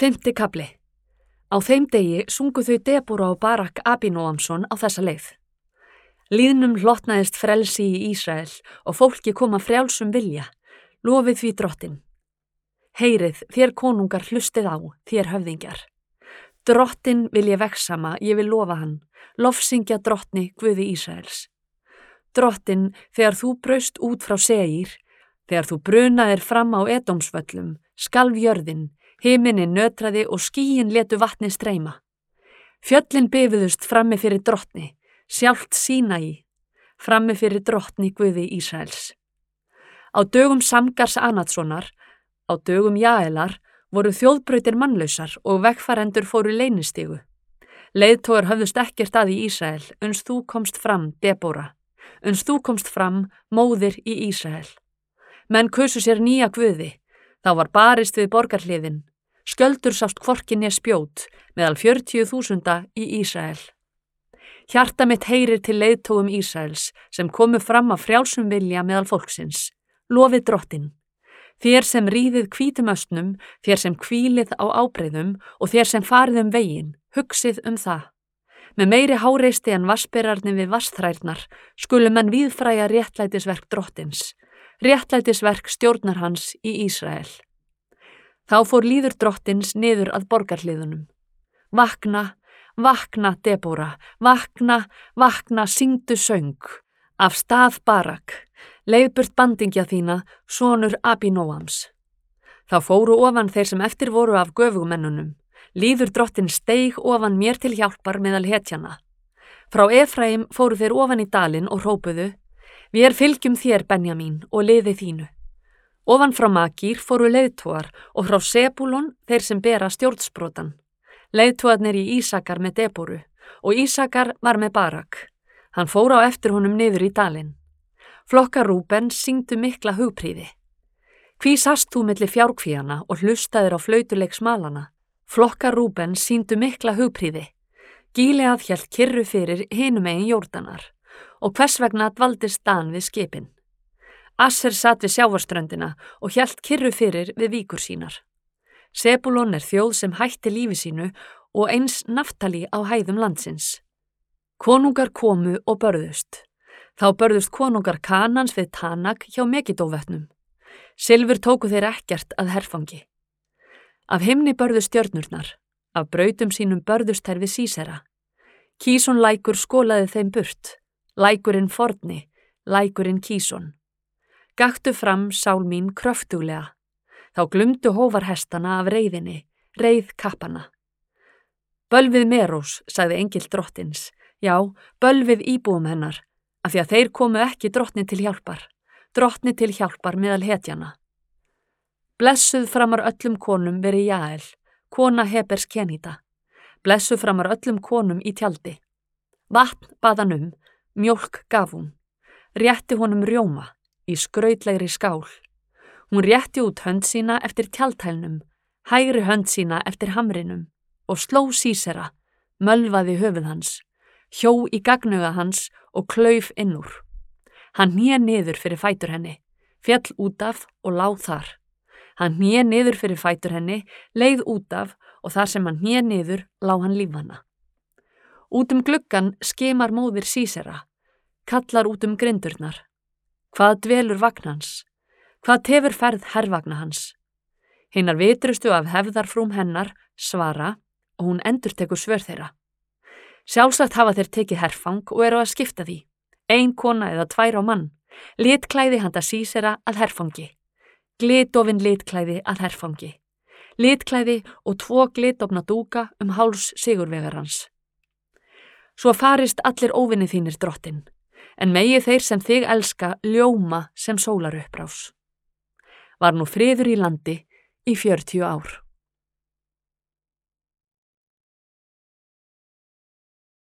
5. kafli. Á þeim degi sungu þau Debóra og Barak Abínóamson á þessa leið. Lýðnum hlotnaðist frelsi í Ísrael og fólki koma frjálsum vilja, lofið því Drottinn. Heyrið, þér konungar hlustið á, þér höfðingjar. Drottinn vil ég vegsama, ég vil lofa hann, lofsyngja Drottni Guði Ísraels. Drottinn, þegar þú braust út frá Seír, þegar þú brunaðir fram á Edómsvöllum, skalf jörðin, himinin nötraði og skýin létu vatni streyma. Fjöllin bifuðust frammi fyrir Drottni, sjálft Sínaí, frammi fyrir Drottni Guði Ísraels. Á dögum Samgars Anatssonar, á dögum Jaelar, voru þjóðbrautir mannlausar og vegfarendur fóru leynistigu. Leiðtogar höfðust ekkert að í Ísrael, uns þú komst fram, Debóra, uns þú komst fram, móðir í Ísrael. Menn kusu sér nýja guði, þá var barist við borgarhliðin, skjöldur sást hvorki né spjót, meðal 40.000 í Ísrael. Hjarta mitt heyrir til leiðtogum Ísraels, sem komu fram af frjálsum vilja meðal fólksins. Lofið Drottinn. Þér sem ríðið hvítum östnum, þér sem hvílið á ábreiðum og þér sem farið veginn, hugsið það. Með meiri háreisti en vassberarnir við vassþrærnar skulu menn víðfræja réttlætisverk Drottins, réttlætisverk stjórnar hans í Ísrael. Þá fór líður Drottins niður að borgarhliðunum. Vakna, vakna, Debóra, vakna, vakna, syngdu söng, af stað Barak, leiðburt bandingja þína, sonur Abínóams. Þá fóru ofan þeir sem eftir voru af göfugmennunum, líður Drottinn steig ofan mér til hjálpar meðal hetjana. Frá Efraim fóru þeir ofan í dalinn og hrópuðu, við fylgjum þér, Benjamín, og liði þínu. Ofan frá Makír fóru leiðtogar og frá Sebúlon þeir sem bera stjórnsbrotan. Leiðtogarnir í Ísakar með Debóru og Ísakar var með Barak. Hann fór á eftir honum niður í dalinn. Flokkar Rúbens syngdu mikla hugprýði. Hví sast þú milli fjárkvíana og hlustaðir á flautuleik smalana? Flokkar Rúbens sýndu mikla hugprýði. Gílead hélt kyrru fyrir hinum megin Jórdanar og hvers vegna dvaldist Dan við skipin. Asser sat við sjávarströndina og hélt kyrru fyrir við víkur sínar. Sebúlon þjóð sem hætti lífi sínu og eins Naftali á hæðum landsins. Konungar komu og börðust. Þá börðust konungar Kanans við Tanak hjá Megidóvötnum. Silfur tóku þeir ekkert að herfangi. Af himni börðust stjörnurnar, af brautum sínum börðust þær við Sísera. Kíson lækur skolaði þeim burt, lækurinn forni, lækurinn Kíson. Gaktu fram, sál mín, kröftuglega. Þá glumdu hófarhestana af reiðinni, reið kappana. Bölvið Merós, sagði engill Drottins, já, bölvið íbúum hennar, af því að þeir komu ekki Drottni til hjálpar meðal hetjana. Blessuð framar öllum konum veri Jael, kona Hebers Kenita. Blessuð framar öllum konum í tjaldi. Vatn bað hann mjólk gaf hún. Rétti honum rjóma, í skrautlegri skál. Hún rétti út hönd sína eftir tjaldhælnum, hægri hönd sína eftir hamrinum og sló Sísera, mölvaði höfuð hans, hjó í gagnuga hans og klauf inn úr. Hann hné niður fyrir fætur henni, féll út af og lá þar. Hann hné niður fyrir fætur henni, leið út af og þar sem hann hné niður lá hann lífvana. Út gluggan skimar móðir Sísera, kallar út grindurnar. Hvað dvelur vagn hans? Hvað tefur ferð herrvagna hans? Hinar vitrustu af hefðarfrúm hennar svara og hún endurtekur svör þeirra. Sjálfsagt hafa þeir tekið herfang og eru að skipta því. Ein kona eða 2 á mann. Litklæði handa Sísera að herfangi. Glitofin litklæði að herfangi. Litklæði og 2 glitofna dúka háls sigurvegarans. Svo farist allir óvinni þínir, Drottinn, en megi þeir sem þig elska ljóma sem sólarupprás. Var nú friður í landi í 40 ár.